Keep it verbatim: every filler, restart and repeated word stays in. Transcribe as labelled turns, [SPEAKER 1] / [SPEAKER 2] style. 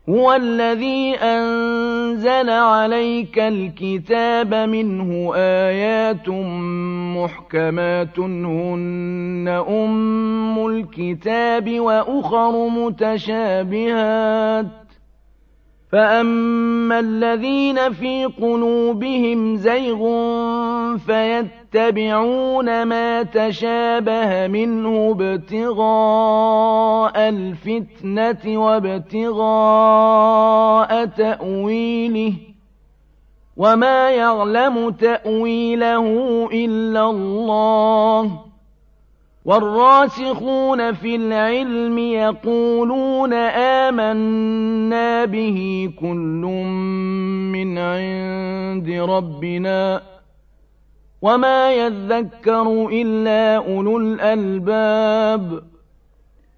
[SPEAKER 1] هُوَ الَّذِي أَنزَلَ عَلَيْكَ الْكِتَابَ مِنْهُ آيَاتٌ مُحْكَمَاتٌ هُنَّ أُمُّ الْكِتَابِ وَأُخَرُ مُتَشَابِهَاتٌ ۖ فَأَمَّا الَّذِينَ فِي قُلُوبِهِمْ زَيْغٌ فَيَتَّبِعُونَ مَا تَشَابَهَ مِنْهُ ابْتِغَاءَ الْفِتْنَةِ وَابْتِغَاءَ تَأْوِيلِهِ ۗ وَمَا يَعْلَمُ تَأْوِيلَهُ إِلَّا اللَّهُ ۗ وَالرَّاسِخُونَ فِي الْعِلْمِ يَقُولُونَ آمَنَّا بِهِ كُلٌّ مِّنْ عِندِ رَبِّنَا ۗ وَمَا يَذَّكَّرُ إِلَّا أُولُو الْأَلْبَابِ